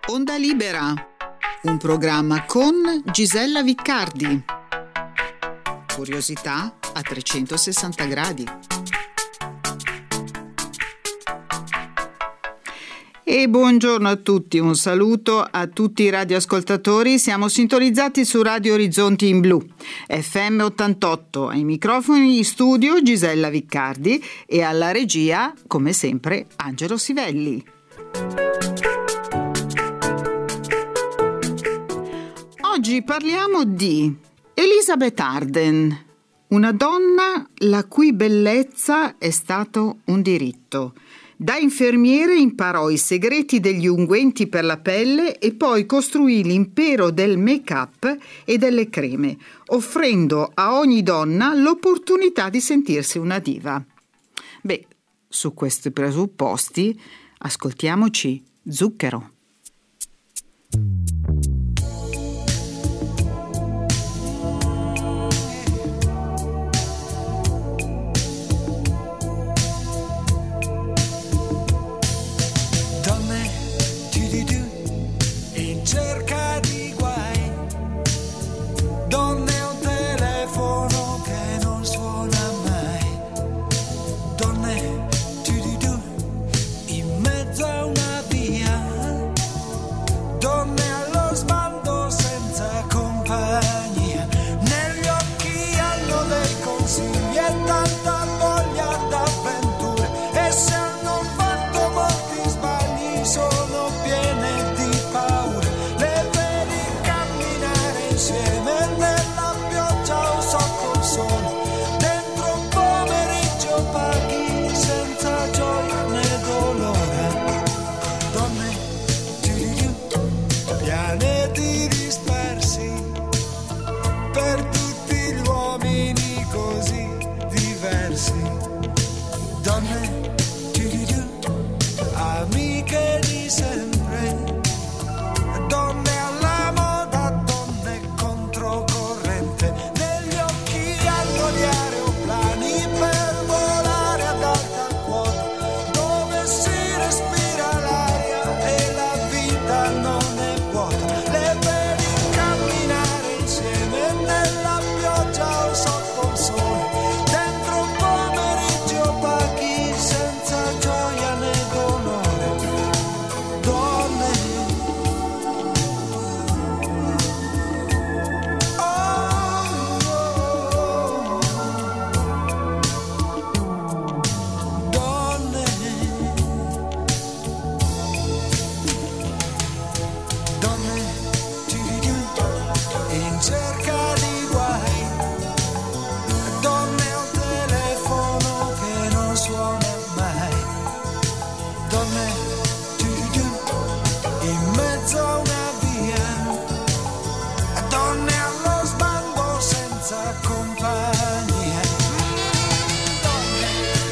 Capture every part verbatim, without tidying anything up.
Onda Libera, un programma con Gisella Viccardi. Curiosità a trecentosessanta gradi. E buongiorno a tutti, un saluto a tutti i radioascoltatori. Siamo sintonizzati su Radio Orizzonti in Blu, F M ottantotto. Ai microfoni in studio Gisella Viccardi e alla regia, come sempre, Angelo Sivelli. Oggi parliamo di Elizabeth Arden, una donna la cui bellezza è stato un diritto. Da infermiere imparò i segreti degli unguenti per la pelle e poi costruì l'impero del make-up e delle creme, offrendo a ogni donna l'opportunità di sentirsi una diva. Beh, su questi presupposti, ascoltiamoci Zucchero. Cerca di guai, donne un telefono che non suona mai, donne tu-di-du in mezzo a una via, donne allo sbando senza compagnia, negli occhi hanno dei consigli e tanta voglia d'avventure, e se hanno fatto molti sbagli sono piene di paura. Insieme nella pioggia o sotto il sole, dentro un pomeriggio paghi senza gioia né dolore. Donne, giù, pianeti dispersi, per tutti gli uomini così diversi. Donne, giù, amiche di sempre, donne alla moda, controcorrente, negli occhi hanno gli aeroplani per volare ad alta quota, dove si respira l'aria e la vita non è vuota, le vedi camminare insieme nella pioggia o sotto il sole, dentro un pomeriggio paghi senza gioia né dolore. Donne, in cerca di guai, donne al telefono che non suona mai, donne in mezzo a una via, donne allo sbando senza compagnia, donne.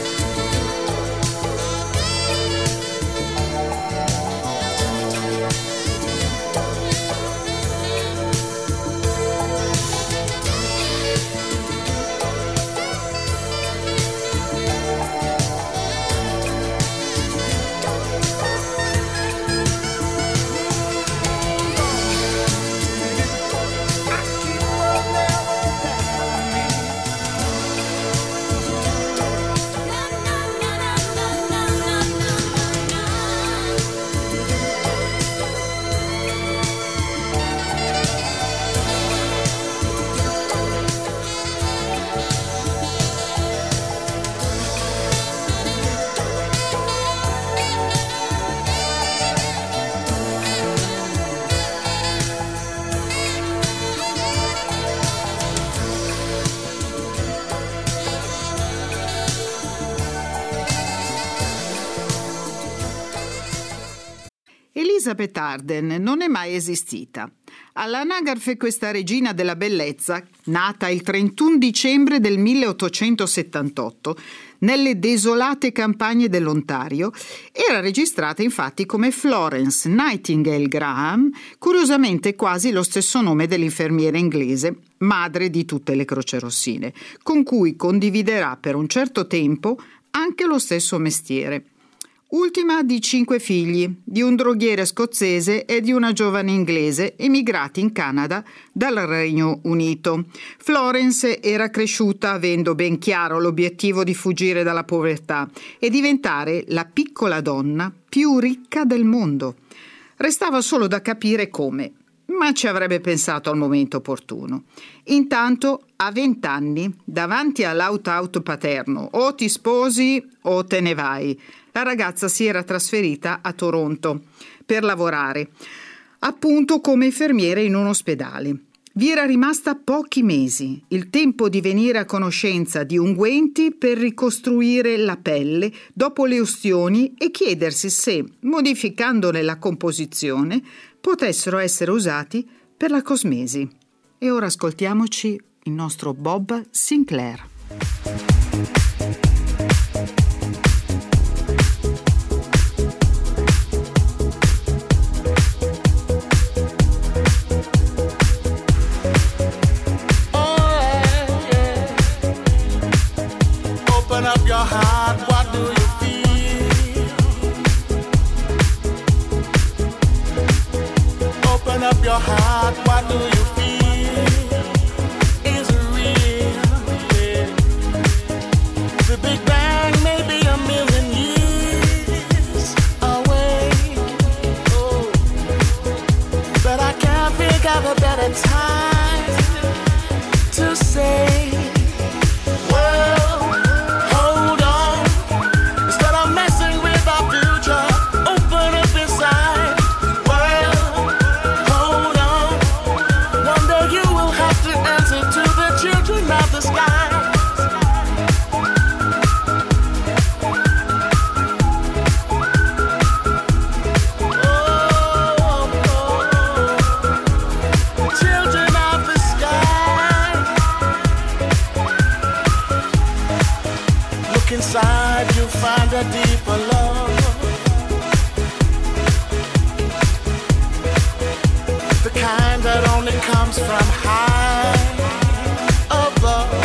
Elizabeth Arden non è mai esistita. All'anagrafe questa regina della bellezza, nata il trentuno dicembre del milleottocentosettantotto nelle desolate campagne dell'Ontario, era registrata infatti come Florence Nightingale Graham, curiosamente quasi lo stesso nome dell'infermiera inglese, madre di tutte le crocerossine, con cui condividerà per un certo tempo anche lo stesso mestiere. ultima di cinque figli, di un droghiere scozzese e di una giovane inglese emigrati in Canada dal Regno Unito. Florence era cresciuta avendo ben chiaro l'obiettivo di fuggire dalla povertà e diventare la piccola donna più ricca del mondo. Restava solo da capire come, ma ci avrebbe pensato al momento opportuno. Intanto, a vent'anni, davanti all'out-out paterno, o ti sposi o te ne vai, la ragazza si era trasferita a Toronto per lavorare, appunto come infermiera in un ospedale. Vi era rimasta pochi mesi, il tempo di venire a conoscenza di unguenti per ricostruire la pelle dopo le ustioni e chiedersi se, modificandone la composizione, potessero essere usati per la cosmesi. E ora ascoltiamoci il nostro Bob Sinclair. Open up your heart, what do you feel? Open up your heart, what do you feel? Is it real? Yeah. The Big Bang may be a million years away. Oh. But I can't think of a better time to say, well, inside you'll find a deeper love, the kind that only comes from high above.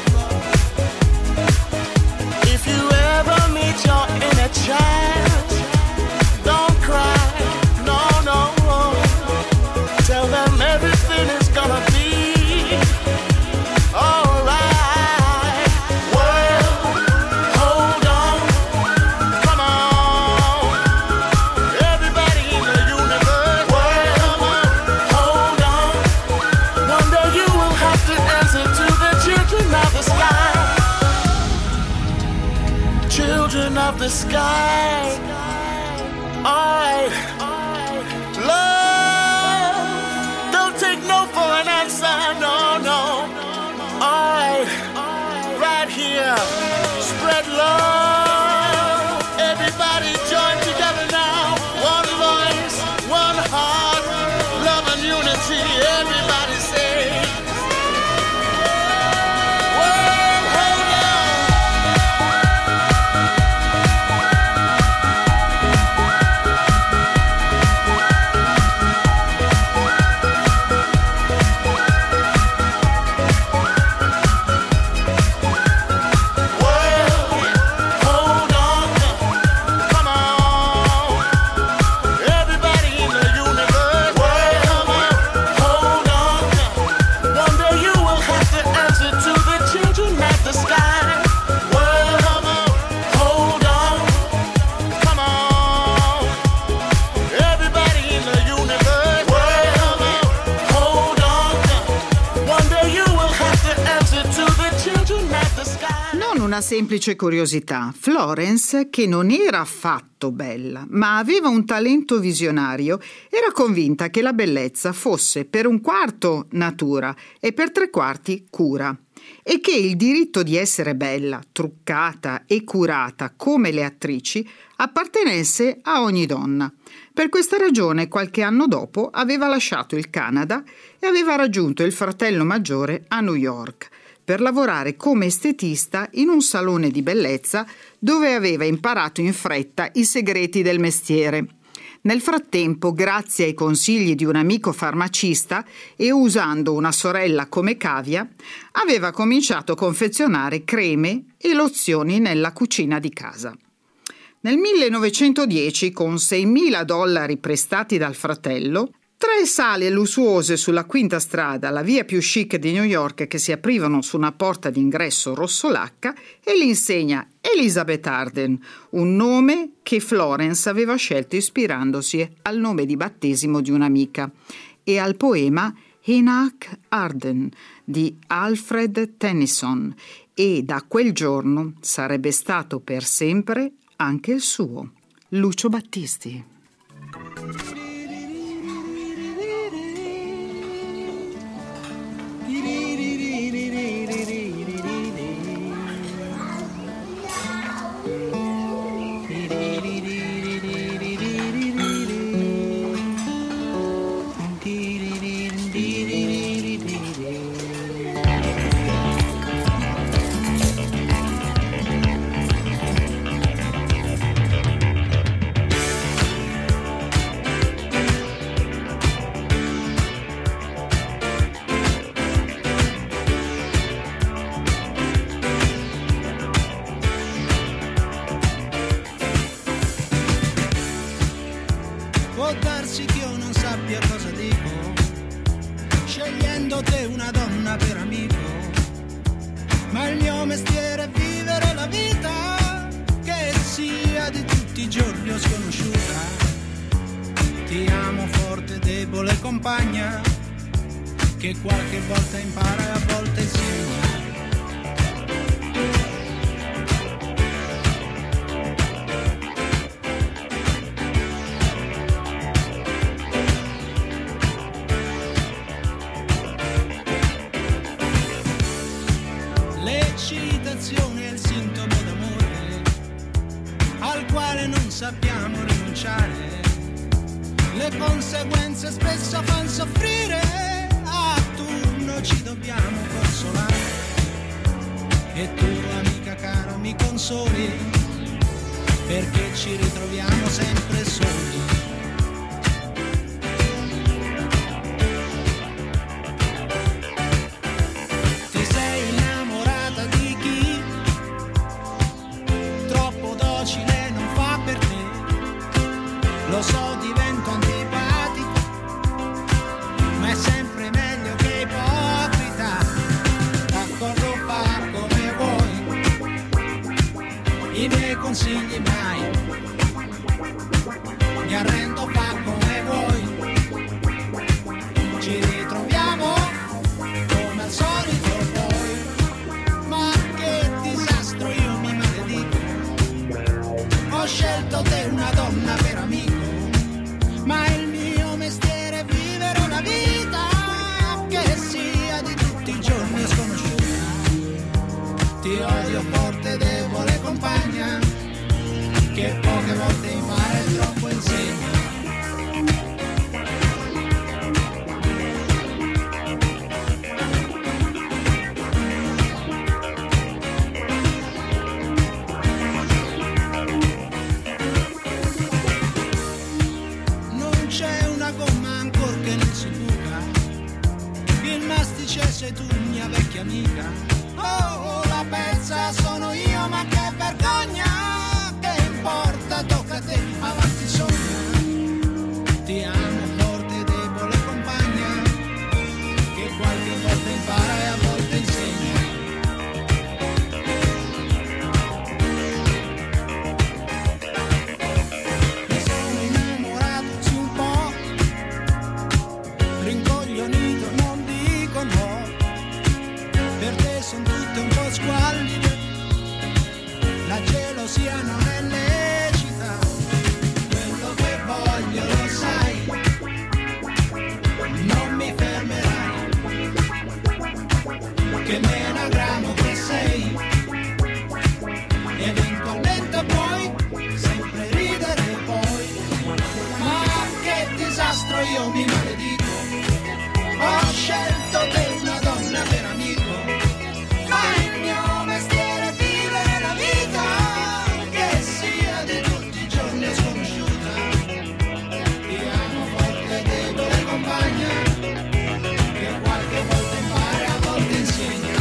If you ever meet your inner child, don't cry, no, no. Tell them everything is gonna be alright. Children of the sky, alright. Love, don't take no for an answer, no, no. Alright, right here, spread love. Everybody join together now. One voice, one heart, love and unity. Everybody say, una semplice curiosità. Florence, che non era affatto bella, ma aveva un talento visionario, era convinta che la bellezza fosse per un quarto natura e per tre quarti cura, e che il diritto di essere bella, truccata e curata come le attrici appartenesse a ogni donna. Per questa ragione, qualche anno dopo, aveva lasciato il Canada e aveva raggiunto il fratello maggiore a New York per lavorare come estetista in un salone di bellezza dove aveva imparato in fretta i segreti del mestiere. Nel frattempo, grazie ai consigli di un amico farmacista e usando una sorella come cavia, aveva cominciato a confezionare creme e lozioni nella cucina di casa. Nel millenovecentodieci, con seimila dollari prestati dal fratello, tre sale lussuose sulla Quinta Strada, la via più chic di New York, che si aprivano su una porta d'ingresso rossolacca, e l'insegna Elizabeth Arden, un nome che Florence aveva scelto ispirandosi al nome di battesimo di un'amica e al poema Enoch Arden di Alfred Tennyson, e da quel giorno sarebbe stato per sempre anche il suo. Lucio Battisti. Può darsi che io non sappia cosa dico, scegliendo te una donna per amico, ma il mio mestiere è vivere la vita, che sia di tutti i giorni o sconosciuta. Ti amo forte, debole compagna, che qualche volta impara e a volte insegna. L'eccitazione è il sintomo d'amore al quale non sappiamo rinunciare. Le conseguenze spesso fanno soffrire, a turno ci dobbiamo consolare. E tu, amica cara, mi consoli, perché ci ritroviamo sempre soli. Lo so, divento antipatico, ma è sempre meglio che ipocrita. D'accordo, fa come vuoi, i miei consigli mai. Mi arrendo, fa come vuoi. Ci ritroviamo come al solito poi. Ma che disastro, io mi maledico. Ho scelto te una donna per amico, ma il mio mestiere è vivere una vita, che sia di tutti i giorni sconosciuta. Ti odio forte, debole compagna, che poche volte impara e troppo insegna. Sei tu, mia vecchia amica. Oh, la pezza sono io, ma che vergogna. Che importa, tocca a te, avanti sogna. Ti amo forte, debole compagna, che qualche volta impara e a volte insegna. Mi sono innamorato, sì, un po', rincoglionito, non dico no. Per te son tutte un po' squallide, la gelosia non è lecita. Quello che voglio lo sai, non mi fermerai. Che menagramo che sei, eventualmente puoi sempre ridere poi. Ma che disastro, io mi maledico. Ho scelto te una donna per amico, ma il mio mestiere è vivere la vita, che sia di tutti i giorni sconosciuta. Ti amo forte, debole compagna, che qualche volta impara e a volte insegna.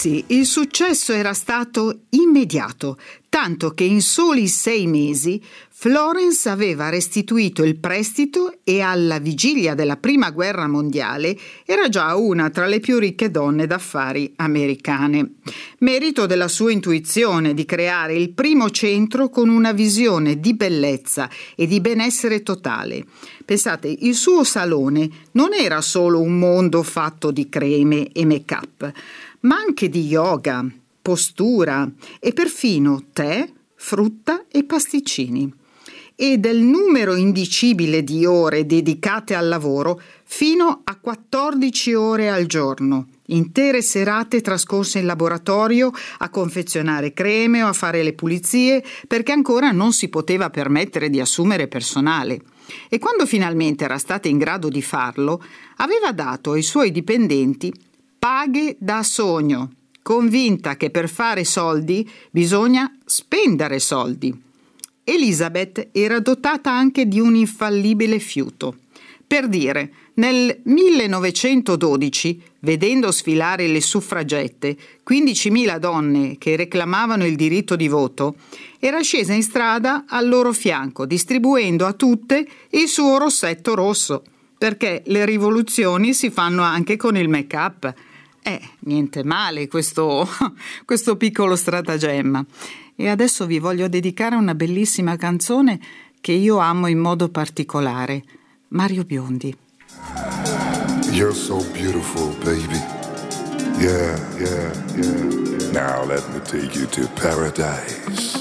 sì, il successo era stato immediato, tanto che in soli sei mesi Florence aveva restituito il prestito e alla vigilia della Prima Guerra Mondiale era già una tra le più ricche donne d'affari americane. Merito della sua intuizione di creare il primo centro con una visione di bellezza e di benessere totale. Pensate, il suo salone non era solo un mondo fatto di creme e make-up, ma anche di yoga, postura e perfino tè, frutta e pasticcini. E del numero indicibile di ore dedicate al lavoro fino a quattordici ore al giorno, intere serate trascorse in laboratorio a confezionare creme o a fare le pulizie, perché ancora non si poteva permettere di assumere personale. E quando finalmente era stata in grado di farlo, aveva dato ai suoi dipendenti paghe da sogno, convinta che per fare soldi bisogna spendere soldi. Elizabeth era dotata anche di un infallibile fiuto. Per dire, nel millenovecentododici, vedendo sfilare le suffragette, quindicimila donne che reclamavano il diritto di voto, era scesa in strada al loro fianco, distribuendo a tutte il suo rossetto rosso, perché le rivoluzioni si fanno anche con il make-up. Eh, niente male questo, questo piccolo stratagemma. E adesso vi voglio dedicare una bellissima canzone che io amo in modo particolare, Mario Biondi. You're so beautiful, baby. Yeah, yeah, yeah, yeah. Now let me take you to paradise.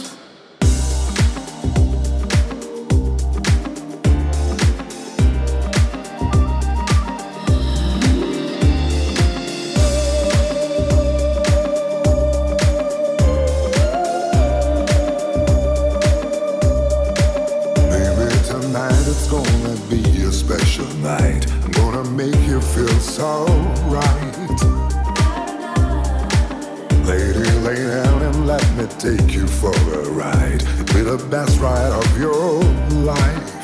So right, lady, lay down and let me take you for a ride. Be the best ride of your life.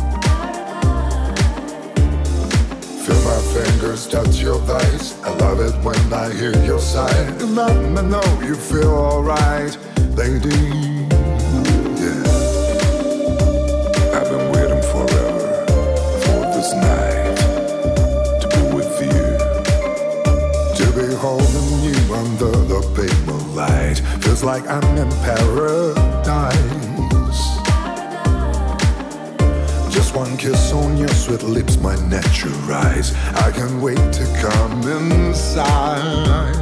Feel my fingers touch your thighs. I love it when I hear your sigh. And let me know you feel alright, lady. Yeah, I've been waiting forever for this night. Holding you under the pale moonlight feels like I'm in paradise. Just one kiss on your sweet lips might naturalize. I can't wait to come inside.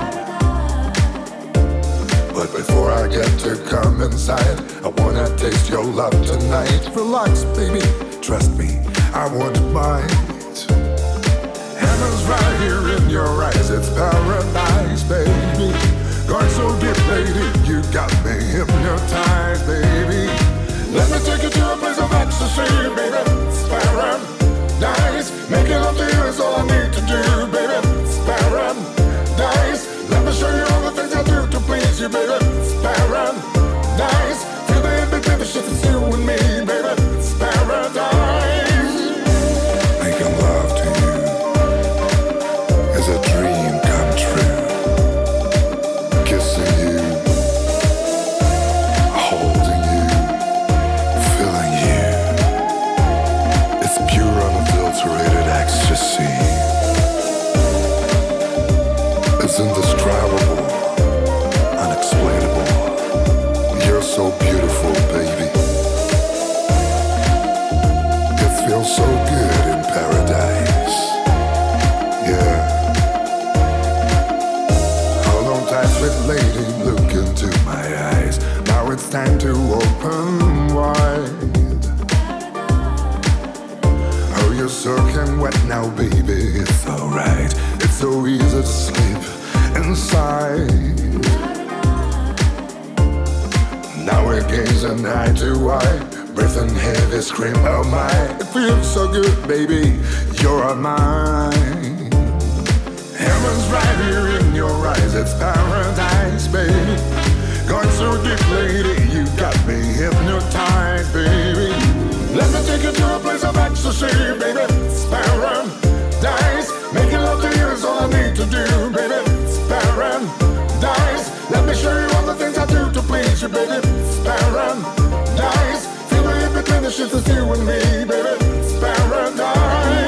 But before I get to come inside, I wanna taste your love tonight. Relax, baby, trust me, I won't bite. Heaven's right here in your eyes, it's paradise, baby. Going so deep, lady, you got me hypnotized, baby. Let me take you to a place of ecstasy, baby. It's paradise. Making love to you is all I need to do, baby. It's paradise. Let me show you all the things I do to please you, baby. It's paradise. Feel the in-between shit, it's you and me, baby. It's paradise. Making love to you is a dream come true. Kissing you, holding you, feeling you. It's pure unadulterated ecstasy. It's indescribable, unexplainable. You're so beautiful, baby. It feels so good in paradise. Yeah. Sweet lady, look into my eyes. Now it's time to open wide. Oh, you're soaking wet now, baby. It's alright. It's so easy to slip inside. Now we're gazing eye to eye, breathing heavy, scream, oh my. It feels so good, baby. You're mine. Heaven's right here in your eyes, it's paradise, baby. Going so deep, lady, you got me hypnotized, baby. Let me take you to a place of ecstasy, baby. It's paradise. Making love to you is all I need to do, baby. It's paradise. you, baby, it's paradise. Feel me between the sheets, it's you and me, baby, it's paradise.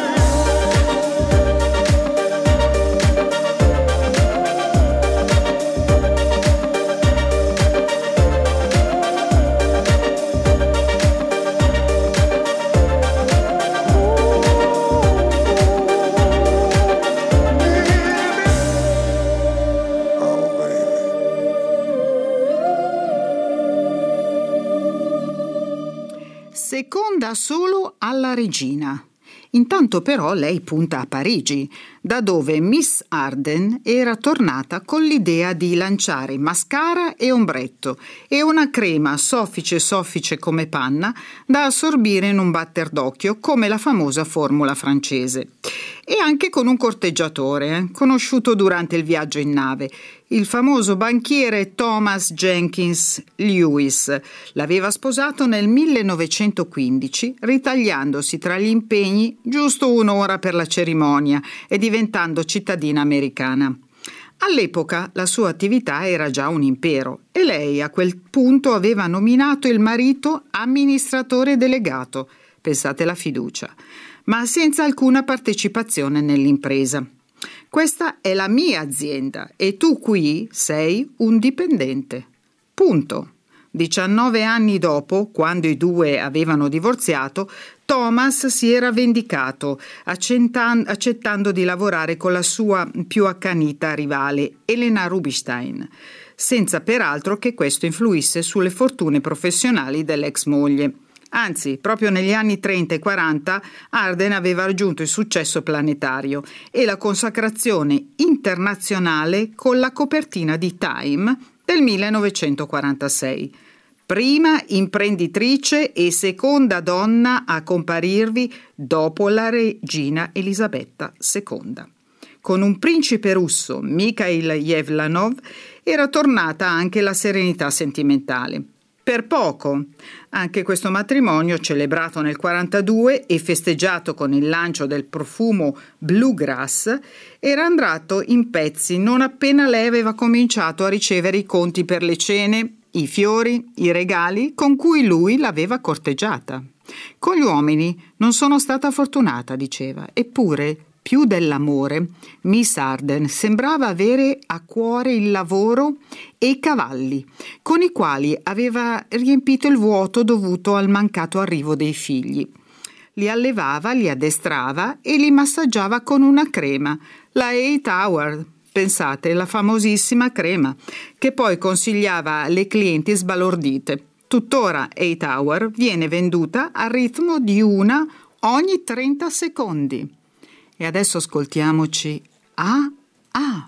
Seconda solo alla regina. Intanto però lei punta a Parigi, da dove Miss Arden era tornata con l'idea di lanciare mascara e ombretto e una crema soffice soffice come panna da assorbire in un batter d'occhio come la famosa formula francese. E anche con un corteggiatore, eh, conosciuto durante il viaggio in nave, il famoso banchiere Thomas Jenkins Lewis. L'aveva sposato nel millenovecentoquindici, ritagliandosi tra gli impegni giusto un'ora per la cerimonia e diventando cittadina americana. All'epoca la sua attività era già un impero e lei a quel punto aveva nominato il marito amministratore delegato, pensate la fiducia, ma senza alcuna partecipazione nell'impresa. Questa è la mia azienda e tu qui sei un dipendente. Punto. diciannove anni dopo, quando i due avevano divorziato, Thomas si era vendicato, accettando di lavorare con la sua più accanita rivale, Elena Rubinstein, senza peraltro che questo influisse sulle fortune professionali dell'ex moglie. Anzi, proprio negli anni trenta e quaranta Arden aveva raggiunto il successo planetario e la consacrazione internazionale con la copertina di Time del millenovecentoquarantasei. Prima imprenditrice e seconda donna a comparirvi dopo la regina Elisabetta seconda. Con un principe russo, Mikhail Yevlanov, era tornata anche la serenità sentimentale. Per poco. Anche questo matrimonio, celebrato nel quarantadue e festeggiato con il lancio del profumo Bluegrass, era andato in pezzi non appena lei aveva cominciato a ricevere i conti per le cene, i fiori, i regali con cui lui l'aveva corteggiata. Con gli uomini non sono stata fortunata, diceva, eppure più dell'amore, Miss Arden sembrava avere a cuore il lavoro e i cavalli, con i quali aveva riempito il vuoto dovuto al mancato arrivo dei figli. Li allevava, li addestrava e li massaggiava con una crema, la Hightower, pensate, la famosissima crema, che poi consigliava alle clienti sbalordite. Tuttora Hightower viene venduta al ritmo di una ogni trenta secondi. E adesso ascoltiamoci A A.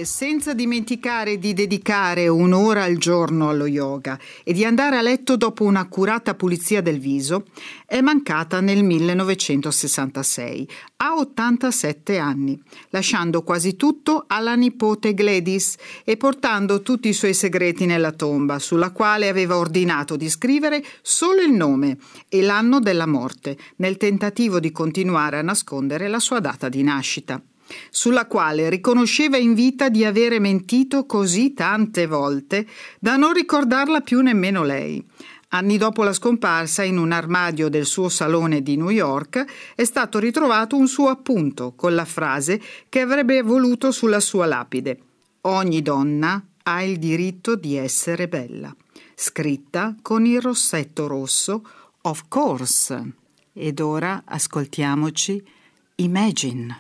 senza dimenticare di dedicare un'ora al giorno allo yoga e di andare a letto dopo un'accurata pulizia del viso, è mancata nel millenovecentosessantasei, a ottantasette anni, lasciando quasi tutto alla nipote Gladys e portando tutti i suoi segreti nella tomba, sulla quale aveva ordinato di scrivere solo il nome e l'anno della morte, nel tentativo di continuare a nascondere la sua data di nascita, sulla quale riconosceva in vita di avere mentito così tante volte da non ricordarla più nemmeno lei. Anni dopo la scomparsa, in un armadio del suo salone di New York, è stato ritrovato un suo appunto con la frase che avrebbe voluto sulla sua lapide: «Ogni donna ha il diritto di essere bella», scritta con il rossetto rosso «Of course». Ed ora ascoltiamoci Imagine.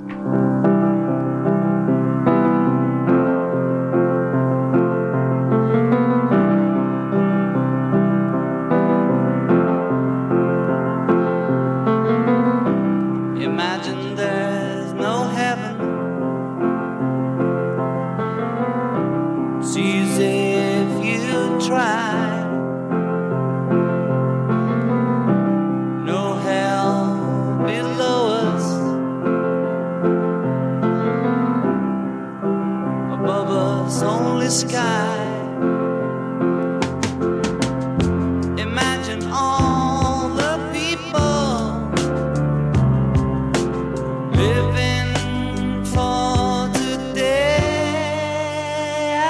Imagine there's no heaven. It's easy if you try. No hell below us. Above us only sky. Imagine all the people living for today.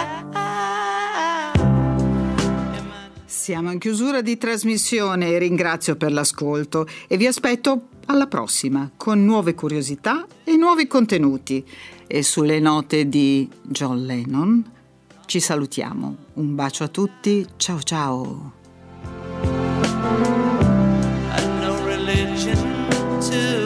Siamo in chiusura di trasmissione e ringrazio per l'ascolto e vi aspetto alla prossima con nuove curiosità e nuovi contenuti. E sulle note di John Lennon ci salutiamo. Un bacio a tutti, ciao ciao. And no religion to